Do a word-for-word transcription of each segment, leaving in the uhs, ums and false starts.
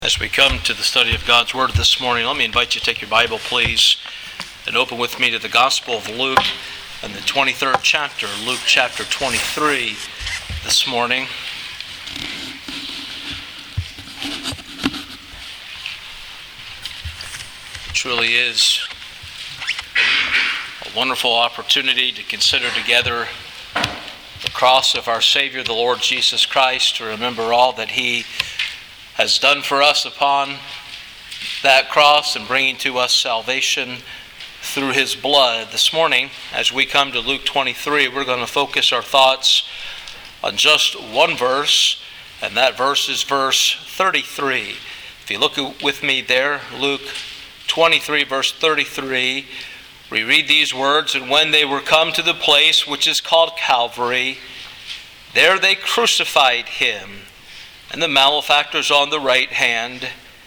As we come to the study of God's Word this morning, let me invite you to take your Bible, please, and open with me to the Gospel of Luke and the twenty-third chapter, Luke chapter twenty-three this morning. It truly is a wonderful opportunity to consider together the cross of our Savior, the Lord Jesus Christ, to remember all that He has done for us upon that cross and bringing to us salvation through His blood. This morning, as we come to Luke twenty-three, we're going to focus our thoughts on just one verse, and that verse is verse thirty-three. If you look with me there, Luke twenty-three, verse thirty-three, we read these words, "And when they were come to the place which is called Calvary, there they crucified Him, and the malefactors on the right hand,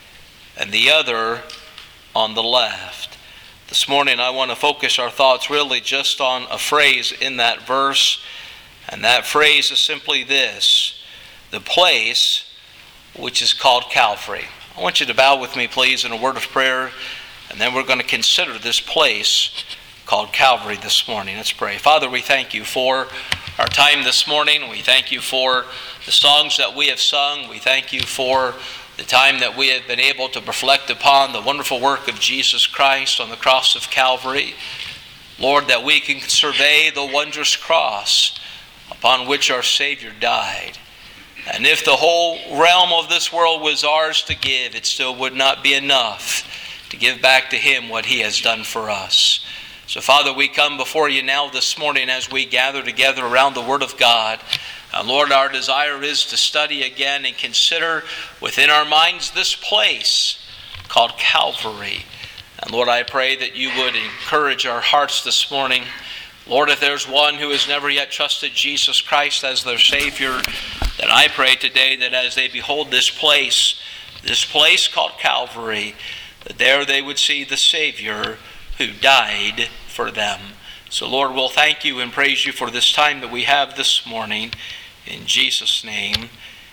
and the other on the left." This morning I want to focus our thoughts really just on a phrase in that verse, and that phrase is simply this: the place which is called Calvary. I want you to bow with me, please, in a word of prayer, and then we're going to consider this place called Calvary this morning. Let's pray. Father, we thank you for our time this morning. We thank you for the songs that we have sung. We thank you for the time that we have been able to reflect upon the wonderful work of Jesus Christ on the cross of Calvary. Lord, that we can survey the wondrous cross upon which our Savior died. And if the whole realm of this world was ours to give, it still would not be enough to give back to Him what He has done for us. So, Father, we come before you now this morning as we gather together around the Word of God. And Lord, our desire is to study again and consider within our minds this place called Calvary. And Lord, I pray that you would encourage our hearts this morning. Lord, if there's one who has never yet trusted Jesus Christ as their Savior, then I pray today that as they behold this place, this place called Calvary, that there they would see the Savior who died for them. So Lord, we'll thank you and praise you for this time that we have this morning. In Jesus' name,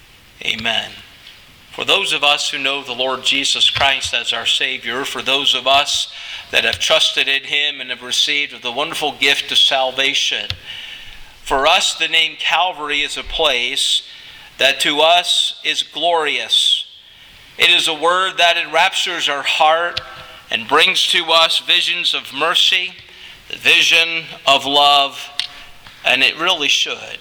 amen. For those of us who know the Lord Jesus Christ as our Savior, for those of us that have trusted in Him and have received the wonderful gift of salvation, for us the name Calvary is a place that to us is glorious. It is a word that enraptures our heart and brings to us visions of mercy, the vision of love, and it really should.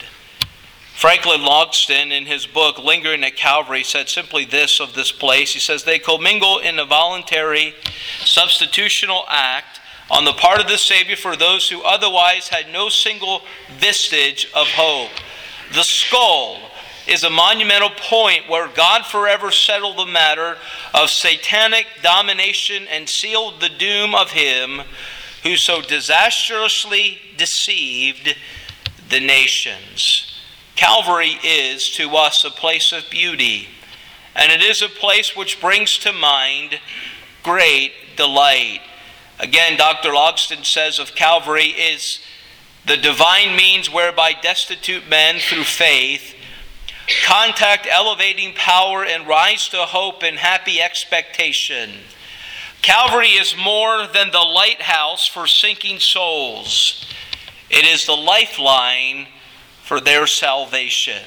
Franklin Logston, in his book Lingering at Calvary, said simply this of this place. He says, "They commingle in a voluntary substitutional act on the part of the Savior for those who otherwise had no single vestige of hope. The skull is a monumental point where God forever settled the matter of satanic domination and sealed the doom of him who so disastrously deceived the nations." Calvary is to us a place of beauty, and it is a place which brings to mind great delight. Again, Doctor Logston says of Calvary is the divine means whereby destitute men through faith contact elevating power and rise to hope and happy expectation. Calvary is more than the lighthouse for sinking souls. It is the lifeline for their salvation.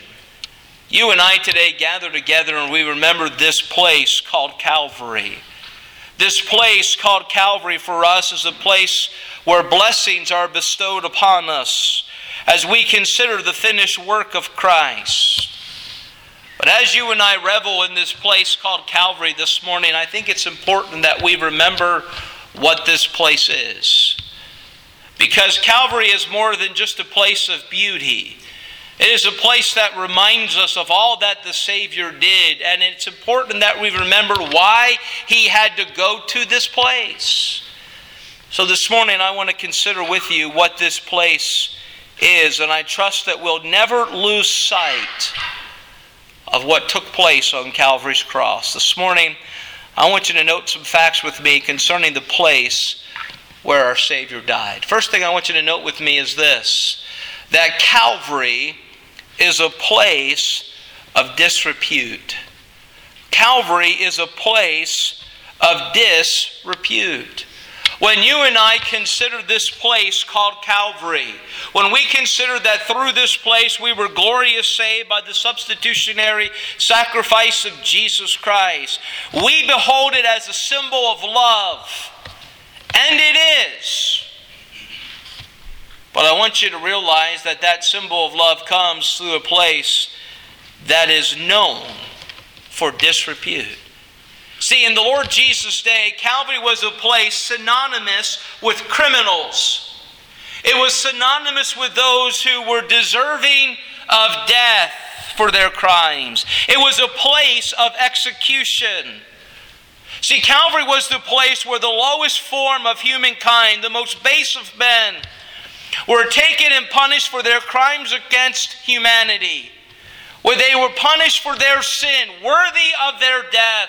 You and I today gather together and we remember this place called Calvary. This place called Calvary for us is a place where blessings are bestowed upon us as we consider the finished work of Christ. But as you and I revel in this place called Calvary this morning, I think it's important that we remember what this place is. Because Calvary is more than just a place of beauty. It is a place that reminds us of all that the Savior did, and it's important that we remember why He had to go to this place. So this morning I want to consider with you what this place is, and I trust that we'll never lose sight of what took place on Calvary's cross. This morning I want you to note some facts with me concerning the place where our Savior died. First thing I want you to note with me is this: that Calvary is a place of disrepute. Calvary is a place of disrepute. When you and I consider this place called Calvary, when we consider that through this place we were gloriously saved by the substitutionary sacrifice of Jesus Christ, we behold it as a symbol of love. And it is. But I want you to realize that that symbol of love comes through a place that is known for disrepute. See, in the Lord Jesus' day, Calvary was a place synonymous with criminals. It was synonymous with those who were deserving of death for their crimes. It was a place of execution. See, Calvary was the place where the lowest form of humankind, the most base of men, were taken and punished for their crimes against humanity, where they were punished for their sin, worthy of their death.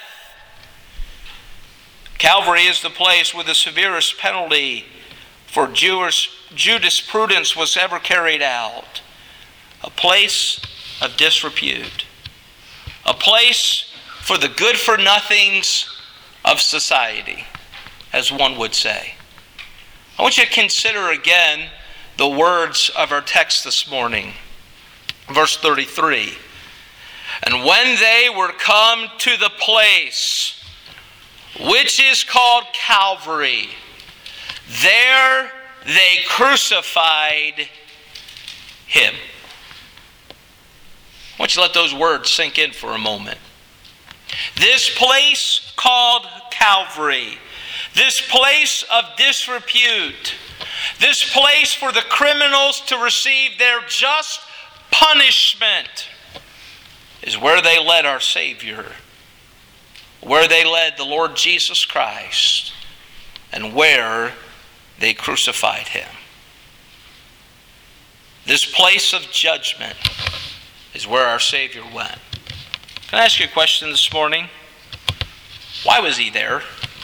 Calvary is the place where the severest penalty for Jewish jurisprudence was ever carried out. A place of disrepute. A place for the good-for-nothings of society, as one would say. I want you to consider again the words of our text this morning. Verse thirty-three. And when they were come to the place which is called Calvary, there they crucified him. I want you to let those words sink in for a moment. This place called Calvary, this place of disrepute, this place for the criminals to receive their just punishment, is where they led our Savior, where they led the Lord Jesus Christ, and where they crucified him. This place of judgment is where our Savior went. Can I ask you a question this morning? Why was he there?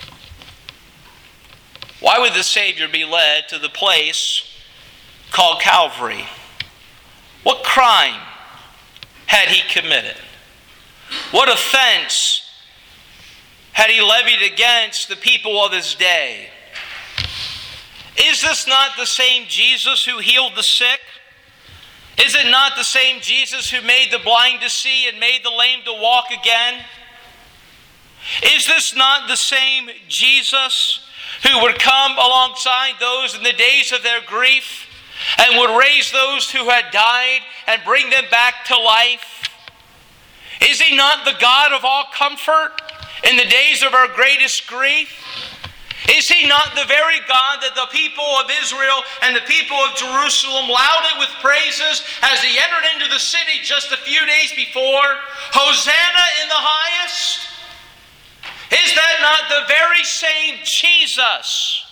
Why would the Savior be led to the place called Calvary? What crime had he committed? What offense had he levied against the people of his day? Is this not the same Jesus who healed the sick? Is it not the same Jesus who made the blind to see and made the lame to walk again? Is this not the same Jesus who would come alongside those in the days of their grief and would raise those who had died and bring them back to life? Is he not the God of all comfort in the days of our greatest grief? Is he not the very God that the people of Israel and the people of Jerusalem lauded with praises as he entered into the city just a few days before? Hosanna in the highest? Is that not the very same Jesus?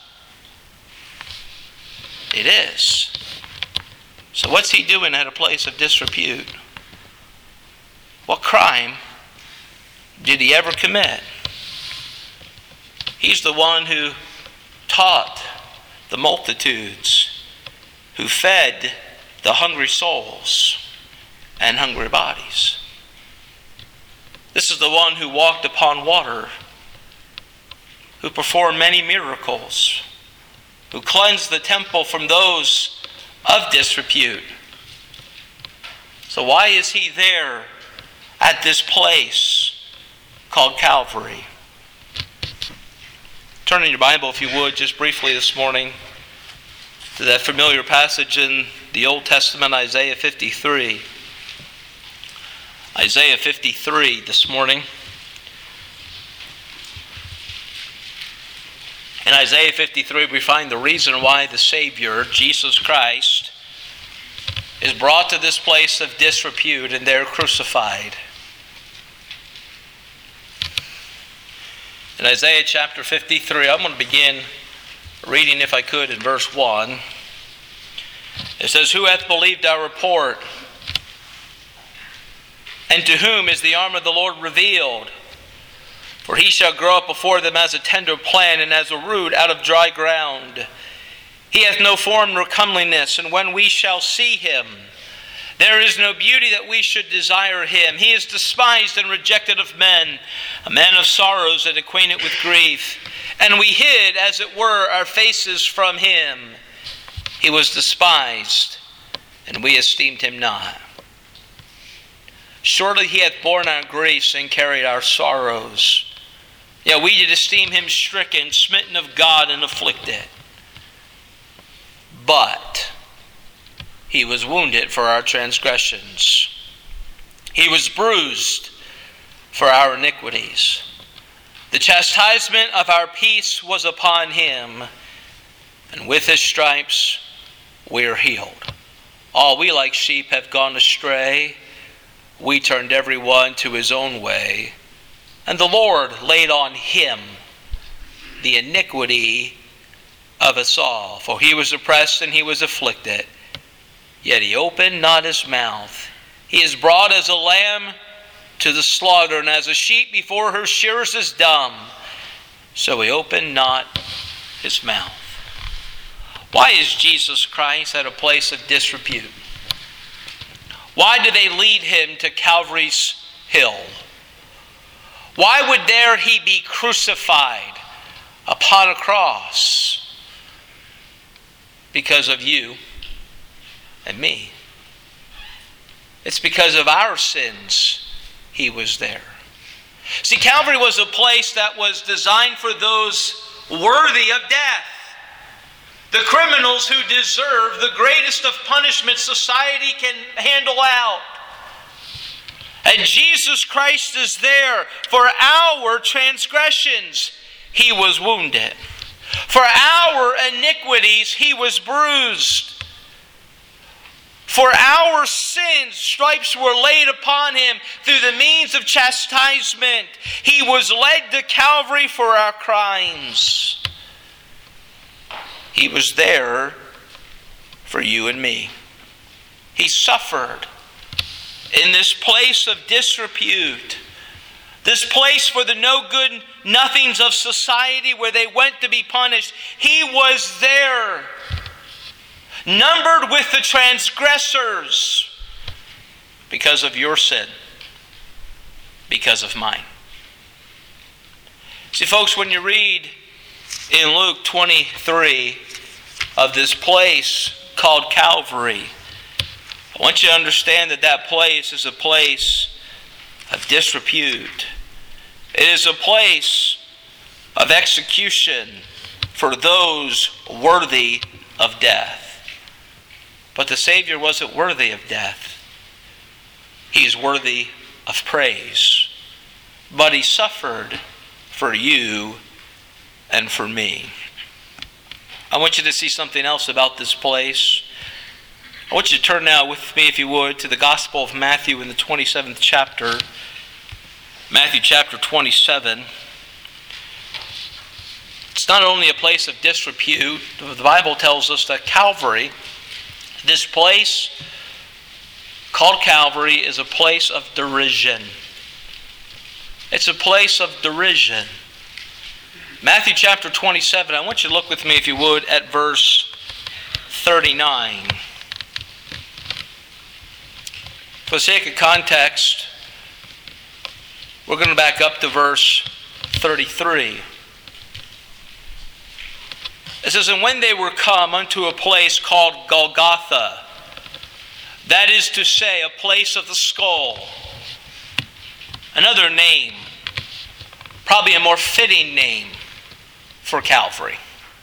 It is. So what's he doing at a place of disrepute? What crime did he ever commit? He's the one who taught the multitudes, who fed the hungry souls and hungry bodies. This is the one who walked upon water, who performed many miracles, who cleansed the temple from those of disrepute. So why is he there at this place called Calvary? Turn in your Bible, if you would, just briefly this morning to that familiar passage in the Old Testament, Isaiah fifty-three. Isaiah fifty-three this morning. In Isaiah fifty-three, we find the reason why the Savior, Jesus Christ, is brought to this place of disrepute and there crucified. In Isaiah chapter fifty-three, I'm going to begin reading, if I could, in verse one. It says, "Who hath believed our report? And to whom is the arm of the Lord revealed? For he shall grow up before them as a tender plant, and as a root out of dry ground. He hath no form nor comeliness, and when we shall see him, There is no beauty that we should desire him. He is despised and rejected of men, a man of sorrows and acquainted with grief. And we hid, as it were, our faces from him. He was despised, and we esteemed him not. Surely he hath borne our griefs and carried our sorrows. Yet we did esteem him stricken, smitten of God, and afflicted. But he was wounded for our transgressions. He was bruised for our iniquities. The chastisement of our peace was upon him, and with his stripes we are healed. All we like sheep have gone astray. We turned every one to his own way. And the Lord laid on him the iniquity of us all. For he was oppressed and he was afflicted, yet he opened not his mouth. He is brought as a lamb to the slaughter, and as a sheep before her shearers is dumb, so he opened not his mouth. Why is Jesus Christ at a place of disrepute? Why did they lead him to Calvary's hill? Why would there he be crucified upon a cross? Because of you and me. It's because of our sins he was there. See, Calvary was a place that was designed for those worthy of death. The criminals who deserve the greatest of punishments society can handle out. And Jesus Christ is there for our transgressions. He was wounded. For our iniquities, he was bruised. For our sins, stripes were laid upon him through the means of chastisement. He was led to Calvary for our crimes. He was there for you and me. He suffered in this place of disrepute, this place for the no good nothings of society where they went to be punished. He was there, numbered with the transgressors, because of your sin, because of mine. See, folks, when you read in Luke twenty-three of this place called Calvary, I want you to understand that that place is a place of disrepute. It is a place of execution for those worthy of death. But the Savior wasn't worthy of death. He's worthy of praise. But he suffered for you and for me. I want you to see something else about this place. I want you to turn now with me, if you would, to the Gospel of Matthew in the twenty-seventh chapter. Matthew chapter twenty-seven. It's not only a place of disrepute. The Bible tells us that Calvary, this place called Calvary, is a place of derision. It's a place of derision. Matthew chapter twenty-seven, I want you to look with me, if you would, at verse thirty-nine. For the sake of context, we're going to back up to verse thirty-three. It says, "And when they were come unto a place called Golgotha, that is to say, a place of the skull," another name, probably a more fitting name for Calvary.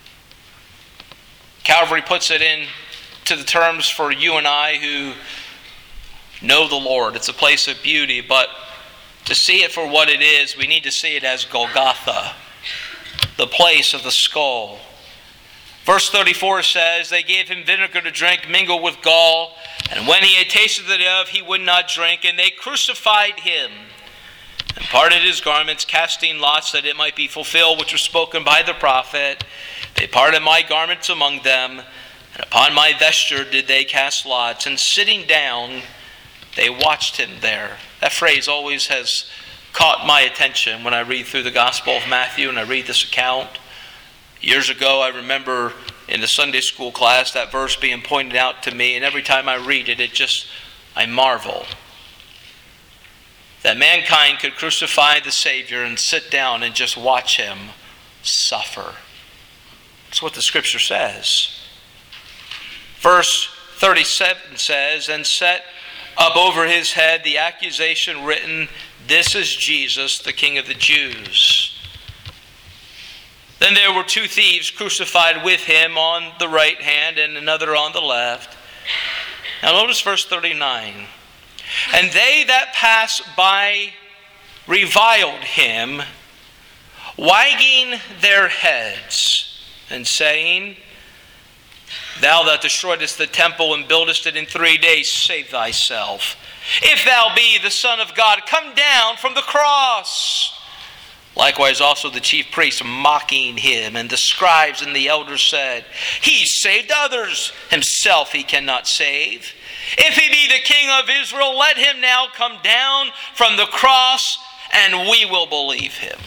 Calvary puts it in to the terms for you and I who know the Lord. It's a place of beauty, but to see it for what it is, we need to see it as Golgotha, the place of the skull. Verse thirty-four says, "They gave him vinegar to drink mingled with gall, and when he had tasted thereof, he would not drink. And they crucified him, and parted his garments, casting lots, that it might be fulfilled which was spoken by the prophet. They parted my garments among them, and upon my vesture did they cast lots. And sitting down, they watched him there." That phrase always has caught my attention when I read through the Gospel of Matthew and I read this account. Years ago, I remember in the Sunday school class that verse being pointed out to me, and every time I read it, it just I marvel that mankind could crucify the Savior and sit down and just watch him suffer. That's what the Scripture says. Verse thirty-seven says, and set up over his head the accusation written, this is Jesus, the King of the Jews. Then there were two thieves crucified with him, on the right hand and another on the left. Now notice verse thirty-nine. And they that passed by reviled him, wagging their heads, and saying, thou that destroyedest the temple and buildest it in three days, save thyself. If thou be the Son of God, come down from the cross. Likewise also the chief priests mocking him, and the scribes and the elders said, he saved others, himself he cannot save. If he be the King of Israel, let him now come down from the cross, and we will believe him.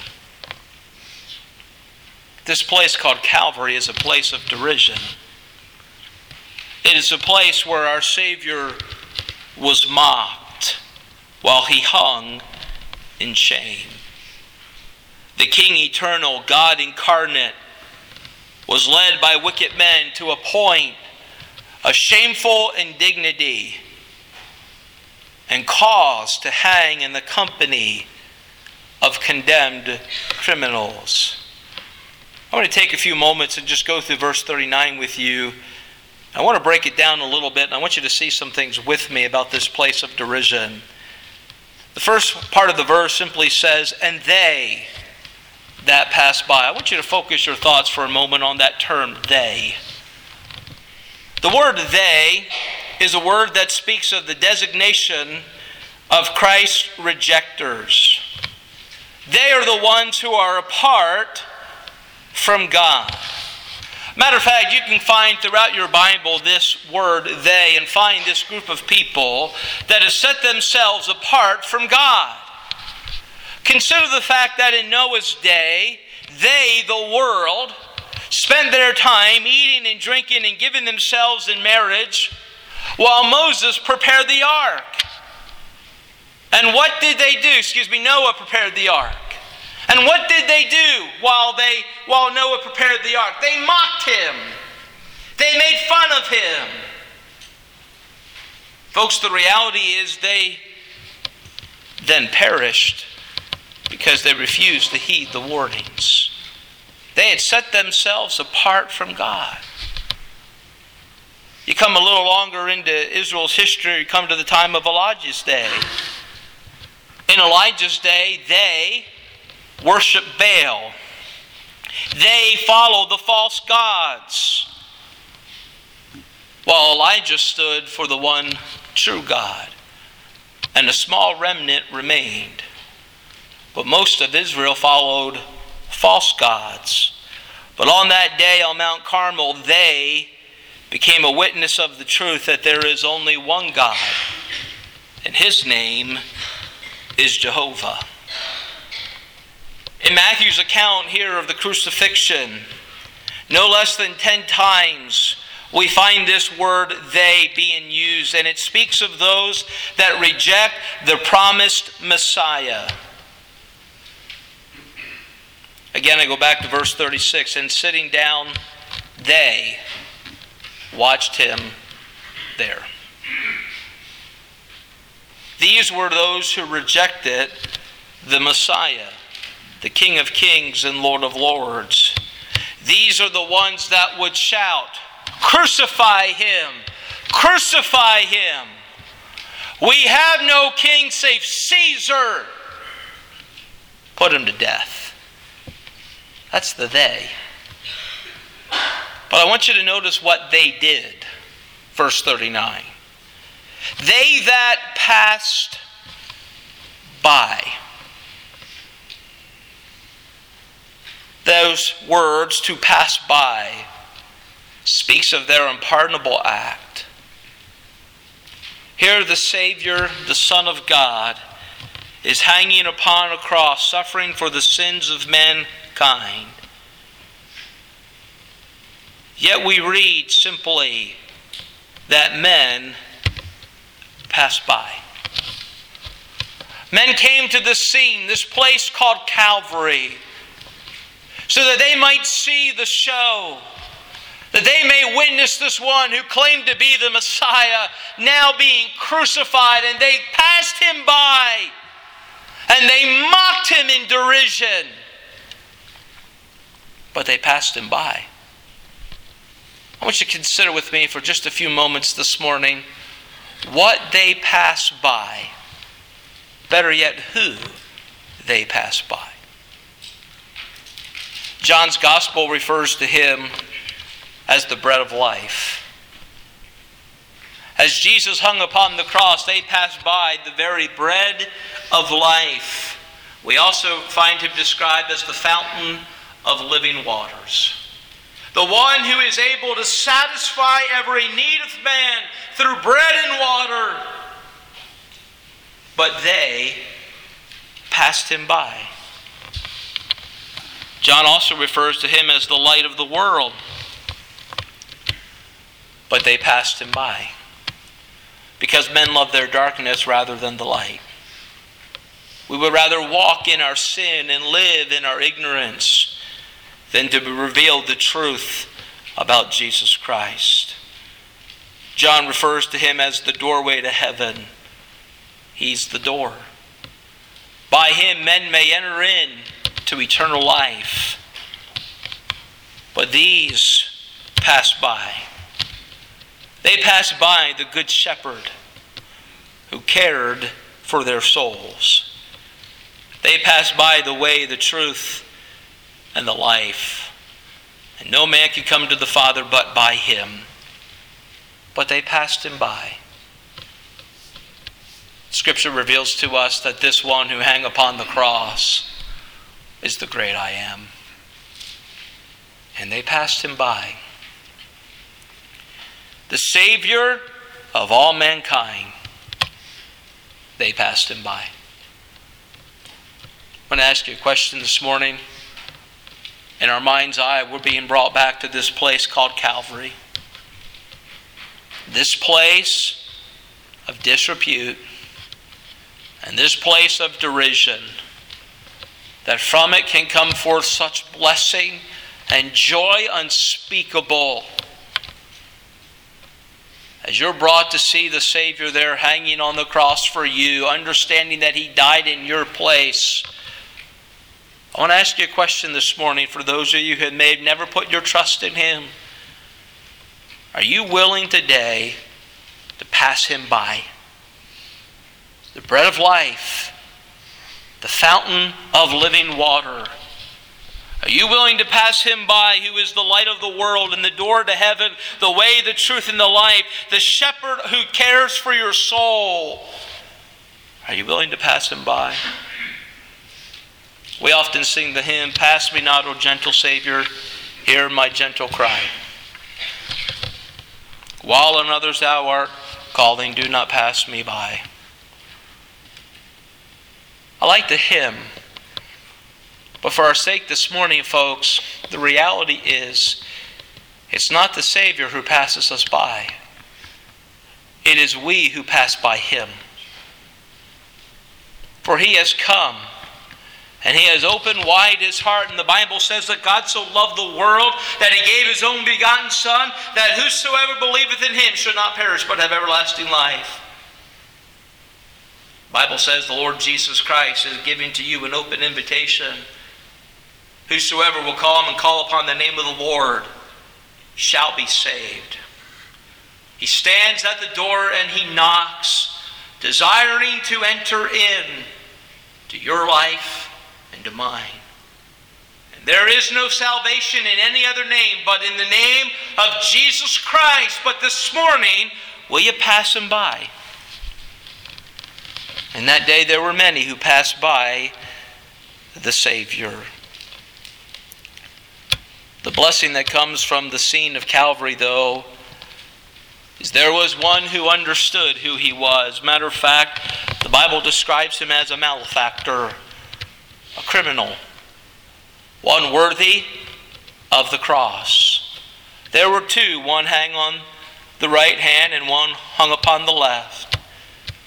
This place called Calvary is a place of derision. It is a place where our Savior was mocked while he hung in shame. The King eternal, God incarnate, was led by wicked men to a point of shameful indignity and caused to hang in the company of condemned criminals. I want to take a few moments and just go through verse thirty-nine with you. I want to break it down a little bit, and I want you to see some things with me about this place of derision. The first part of the verse simply says, and they that passed by. I want you to focus your thoughts for a moment on that term, they. The word they is a word that speaks of the designation of Christ's rejectors. They are the ones who are apart from God. Matter of fact, you can find throughout your Bible this word they, and find this group of people that has set themselves apart from God. Consider the fact that in Noah's day, they, the world, spent their time eating and drinking and giving themselves in marriage while Moses prepared the ark. And what did they do? Excuse me, Noah prepared the ark. And what did they do while they while Noah prepared the ark? They mocked him. They made fun of him. Folks, the reality is they then perished because they refused to heed the warnings. They had set themselves apart from God. You come a little longer into Israel's history, you come to the time of Elijah's day. In Elijah's day, they worship Baal. They follow the false gods, while Elijah stood for the one true God, and a small remnant remained. But most of Israel followed false gods. But on that day on Mount Carmel, they became a witness of the truth that there is only one God, and his name is Jehovah. In Matthew's account here of the crucifixion, no less than ten times we find this word they being used, and it speaks of those that reject the promised Messiah. Again, I go back to verse thirty-six, and sitting down, they watched him there. These were those who rejected the Messiah, the King of Kings and Lord of Lords. These are the ones that would shout, crucify him, crucify him. We have no king save Caesar. Put him to death. That's the they. But I want you to notice what they did. Verse thirty-nine. They that passed by. Those words, to pass by, speaks of their unpardonable act. Here the Savior, the Son of God, is hanging upon a cross, suffering for the sins of mankind. Yet we read simply that men pass by. Men came to this scene, this place called Calvary, so that they might see the show, that they may witness this one who claimed to be the Messiah now being crucified, and they passed him by, and they mocked him in derision. But they passed him by. I want you to consider with me for just a few moments this morning what they passed by. Better yet, who they passed by. John's Gospel refers to him as the bread of life. As Jesus hung upon the cross, they passed by the very bread of life. We also find him described as the fountain of living waters. The one who is able to satisfy every need of man through bread and water. But they passed him by. John also refers to him as the light of the world. But they passed him by. Because men love their darkness rather than the light. We would rather walk in our sin and live in our ignorance than to reveal the truth about Jesus Christ. John refers to him as the doorway to heaven. He's the door. By him men may enter in to eternal life. But these pass by. They pass by the good shepherd who cared for their souls. They pass by the way, the truth, and the life. And no man can come to the Father but by him. But they passed him by. Scripture reveals to us that this one who hung upon the cross is the great I Am. And they passed him by. The Savior of all mankind. They passed him by. I want to ask you a question this morning. In our mind's eye, we're being brought back to this place called Calvary. This place of disrepute and this place of derision, that from it can come forth such blessing and joy unspeakable. As you're brought to see the Savior there hanging on the cross for you, understanding that he died in your place, I want to ask you a question this morning for those of you who may have never put your trust in him. Are you willing today to pass him by? The bread of life, the fountain of living water. Are you willing to pass him by, who is the light of the world and the door to heaven, the way, the truth, and the life, the shepherd who cares for your soul? Are you willing to pass him by? We often sing the hymn, "Pass me not, O gentle Savior, hear my gentle cry. While on others thou art calling, do not pass me by." I like the hymn, but for our sake this morning, folks, the reality is it's not the Savior who passes us by. It is we who pass by him. For he has come, and he has opened wide his heart. And the Bible says that God so loved the world that he gave his only begotten Son, that whosoever believeth in him should not perish but have everlasting life. The Bible says the Lord Jesus Christ is giving to you an open invitation. Whosoever will come and call upon the name of the Lord shall be saved. He stands at the door and he knocks, desiring to enter in to your life and to mine. And there is no salvation in any other name but in the name of Jesus Christ. But this morning, will you pass him by? And that day there were many who passed by the Savior. The blessing that comes from the scene of Calvary, though, is there was one who understood who he was. Matter of fact, the Bible describes him as a malefactor, a criminal, one worthy of the cross. There were two, one hung on the right hand and one hung upon the left.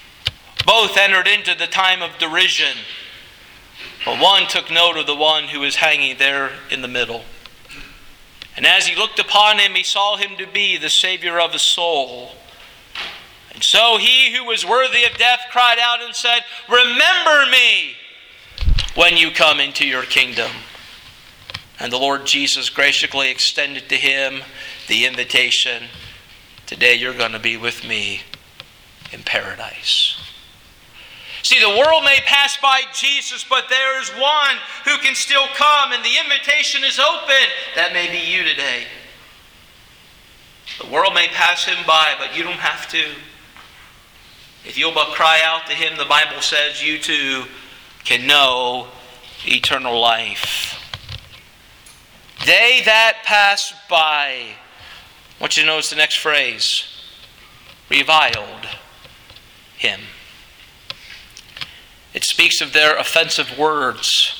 Both entered into the time of derision. But one took note of the one who was hanging there in the middle. And as he looked upon him, he saw him to be the Savior of his soul. And so he who was worthy of death cried out and said, "Remember me when you come into your kingdom." And the Lord Jesus graciously extended to him the invitation, "Today you're going to be with me in paradise." See, the world may pass by Jesus, but there is one who can still come, and the invitation is open. That may be you today. The world may pass him by, but you don't have to. If you'll but cry out to him, the Bible says you too can know eternal life. They that pass by, I want you to notice the next phrase, reviled him. It speaks of their offensive words.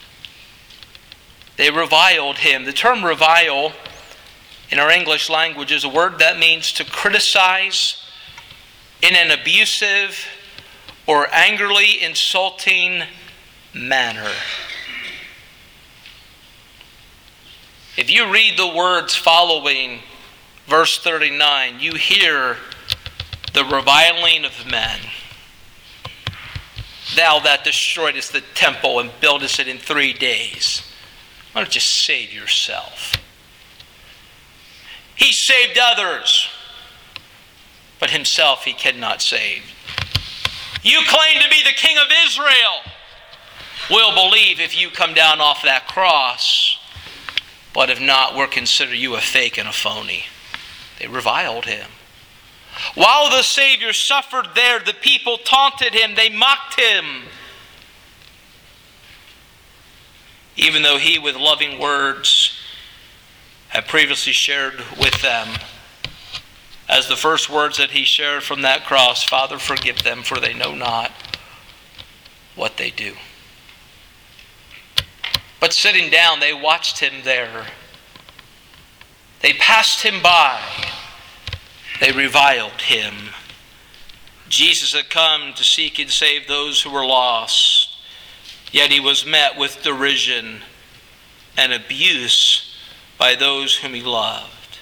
They reviled him. The term revile in our English language is a word that means to criticize in an abusive or angrily insulting manner. If you read the words following verse thirty-nine, you hear the reviling of men. "Thou that destroyedest the temple and buildest it in three days. Why don't you save yourself?" He saved others, but himself he cannot save. "You claim to be the King of Israel. We'll believe if you come down off that cross. But if not, we'll consider you a fake and a phony." They reviled him. While the Savior suffered there, the people taunted him. They mocked him. Even though he, with loving words, had previously shared with them, as the first words that he shared from that cross, "Father, forgive them, for they know not what they do." But sitting down, they watched him there. They passed him by. They reviled him. Jesus had come to seek and save those who were lost, yet he was met with derision and abuse by those whom he loved.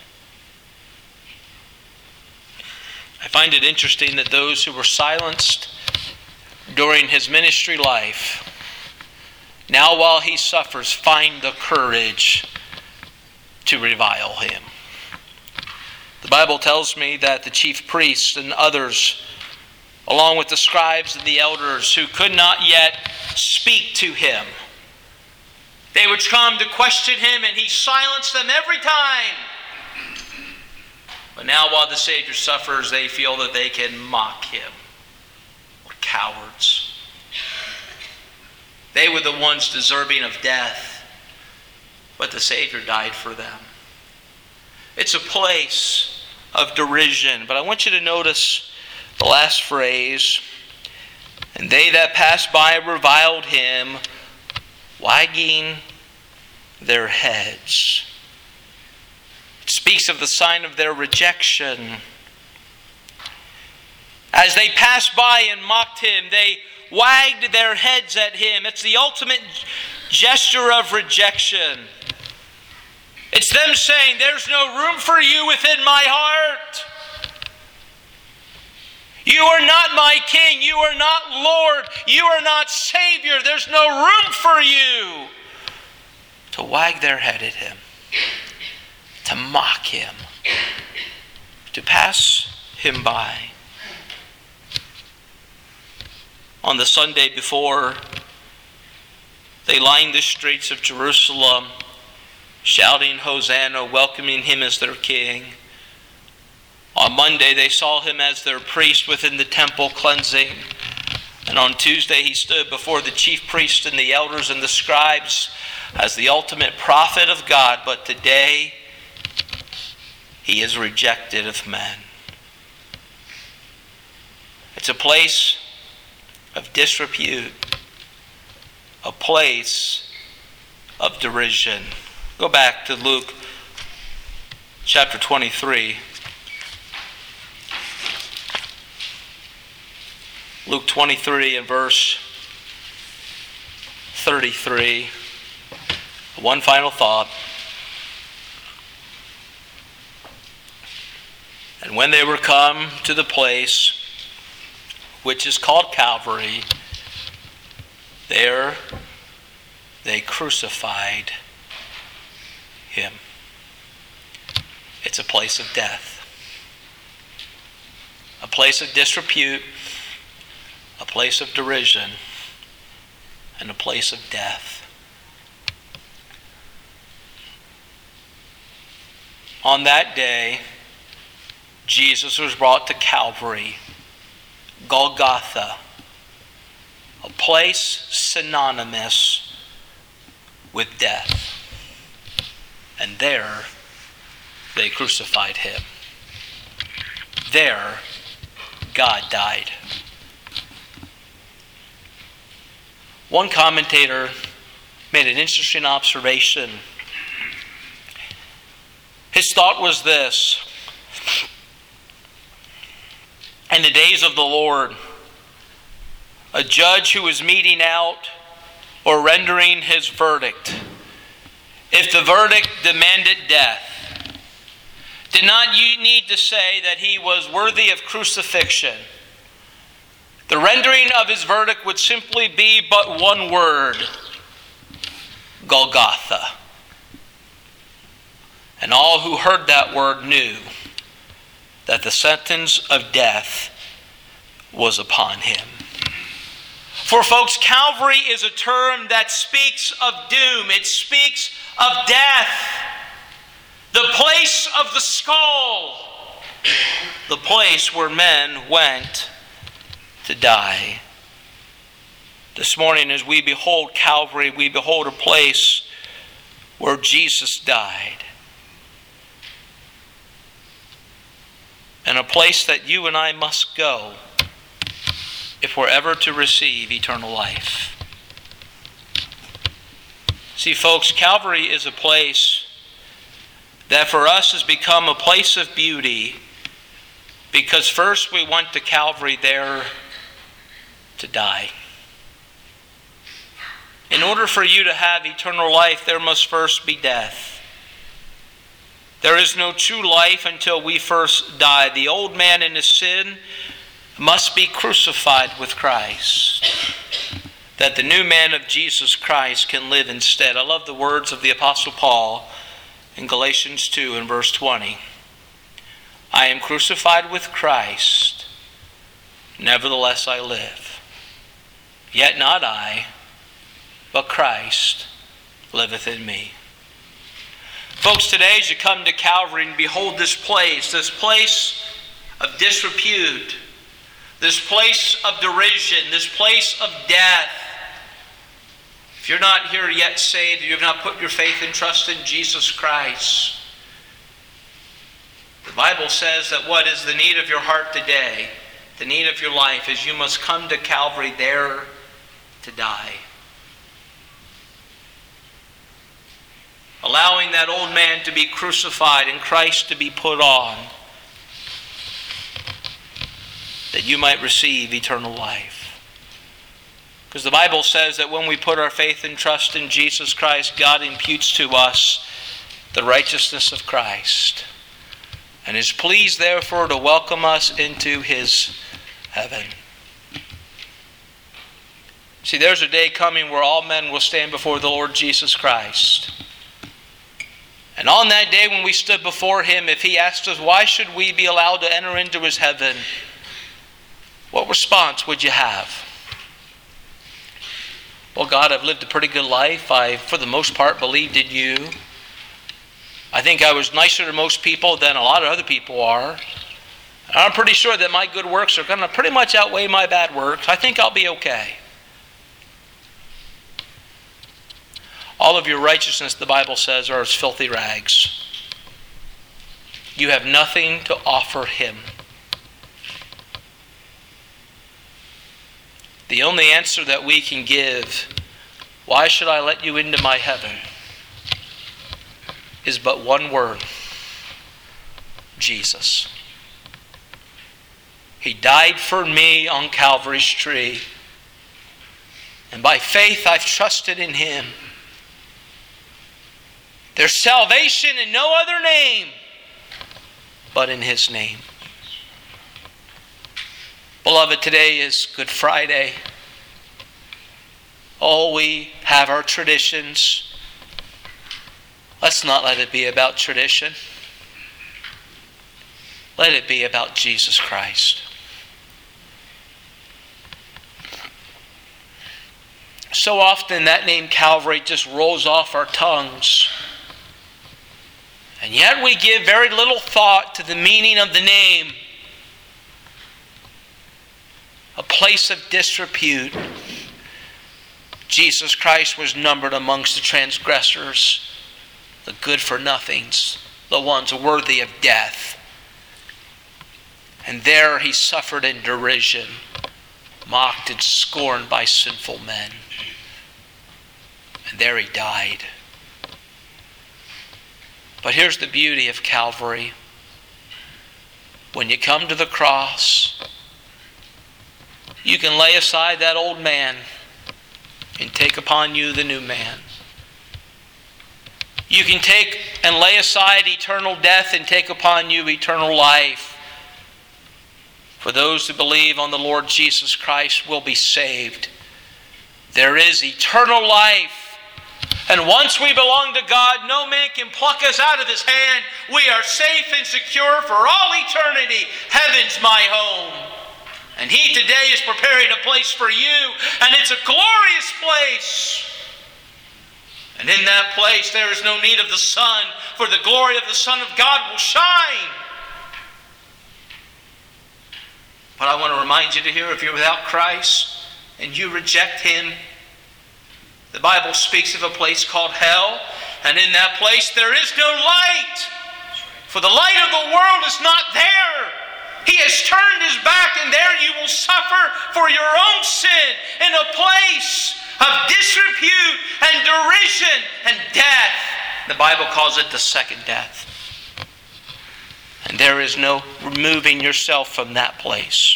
I find it interesting that those who were silenced during his ministry life, now while he suffers, find the courage to revile him. The Bible tells me that the chief priests and others, along with the scribes and the elders who could not yet speak to him, they would come to question him, and he silenced them every time. But now while the Savior suffers, they feel that they can mock him. What cowards. They were the ones deserving of death, but the Savior died for them. It's a place of derision. But I want you to notice the last phrase, "And they that passed by reviled him, wagging their heads." It speaks of the sign of their rejection. As they passed by and mocked him, they wagged their heads at him. It's the ultimate gesture of rejection. It's them saying, "There's no room for you within my heart. You are not my king. You are not Lord. You are not Savior. There's no room for you." To wag their head at him, to mock him, to pass him by. On the Sunday before, they lined the streets of Jerusalem, shouting Hosanna, welcoming him as their king. On Monday, they saw him as their priest within the temple, cleansing. And on Tuesday, he stood before the chief priests and the elders and the scribes as the ultimate prophet of God. But today, he is rejected of men. It's a place of disrepute, a place of derision. Go back to Luke chapter twenty-three. Luke twenty-three and verse thirty-three. One final thought. And when they were come to the place which is called Calvary, there they crucified him. It's a place of death, a place of disrepute, a place of derision, and a place of death. On that day, Jesus was brought to Calvary, Golgotha, a place synonymous with death. And there they crucified him. There God died. One commentator made an interesting observation. His thought was this: in the days of the Lord, a judge who was meting out or rendering his verdict, if the verdict demanded death, did not need to say that he was worthy of crucifixion. The rendering of his verdict would simply be but one word: Golgotha. And all who heard that word knew that the sentence of death was upon him. For folks, Calvary is a term that speaks of doom. It speaks of death. The place of the skull. The place where men went to die. This morning, as we behold Calvary, we behold a place where Jesus died. And a place that you and I must go if we're ever to receive eternal life. See, folks, Calvary is a place that for us has become a place of beauty because first we went to Calvary there to die. In order for you to have eternal life, there must first be death. There is no true life until we first die. The old man in his sin must be crucified with Christ, that the new man of Jesus Christ can live instead. I love the words of the Apostle Paul in Galatians two and verse twenty. I am crucified with Christ, nevertheless I live. Yet not I, but Christ liveth in me. Folks, today as you come to Calvary and behold this place, this place of disrepute, this place of derision, this place of death. If you're not here yet saved, you have not put your faith and trust in Jesus Christ, the Bible says that what is the need of your heart today, the need of your life, is you must come to Calvary there to die. Allowing that old man to be crucified and Christ to be put on, that you might receive eternal life. Because the Bible says that when we put our faith and trust in Jesus Christ, God imputes to us the righteousness of Christ, and is pleased therefore to welcome us into his heaven. See, there's a day coming where all men will stand before the Lord Jesus Christ. And on that day when we stood before him, if he asked us, why should we be allowed to enter into his heaven? What response would you have? Well, God, I've lived a pretty good life. I, for the most part, believed in you. I think I was nicer to most people than a lot of other people are. And I'm pretty sure that my good works are going to pretty much outweigh my bad works. I think I'll be okay. All of your righteousness, the Bible says, are as filthy rags. You have nothing to offer him. The only answer that we can give, why should I let you into my heaven, is but one word: Jesus. He died for me on Calvary's tree. And by faith I've trusted in Him. There's salvation in no other name but in His name. Beloved, today is Good Friday. Oh, we have our traditions. Let's not let it be about tradition. Let it be about Jesus Christ. So often that name Calvary just rolls off our tongues. And yet we give very little thought to the meaning of the name. A place of disrepute. Jesus Christ was numbered amongst the transgressors, the good-for-nothings, the ones worthy of death. And there He suffered in derision, mocked and scorned by sinful men. And there He died. But here's the beauty of Calvary. When you come to the cross, you can lay aside that old man and take upon you the new man. You can take and lay aside eternal death and take upon you eternal life. For those who believe on the Lord Jesus Christ will be saved. There is eternal life. And once we belong to God, no man can pluck us out of His hand. We are safe and secure for all eternity. Heaven's my home. And He today is preparing a place for you. And it's a glorious place. And in that place there is no need of the sun, for the glory of the Son of God will shine. But I want to remind you to hear, if you're without Christ and you reject Him, the Bible speaks of a place called hell, and in that place there is no light. For the light of the world is not there. He has turned His back, and there you will suffer for your own sin in a place of disrepute and derision and death. The Bible calls it the second death. And there is no removing yourself from that place.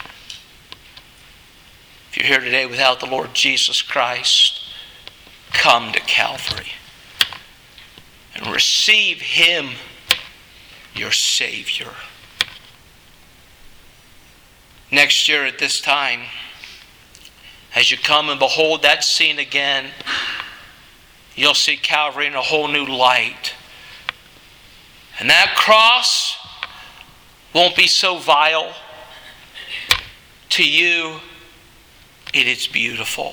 If you're here today without the Lord Jesus Christ, come to Calvary and receive Him, your Savior. Next year at this time, as you come and behold that scene again, you'll see Calvary in a whole new light. And that cross won't be so vile. To you, it is beautiful.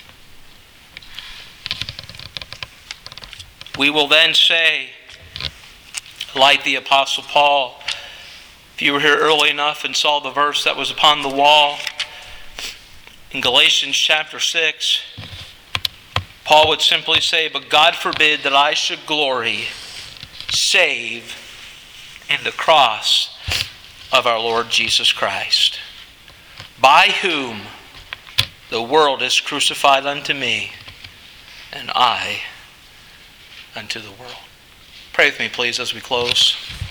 We will then say, like the Apostle Paul, if you were here early enough and saw the verse that was upon the wall, in Galatians chapter six, Paul would simply say, but God forbid that I should glory save in the cross of our Lord Jesus Christ, by whom the world is crucified unto me, and I unto the world. Pray with me, please, as we close.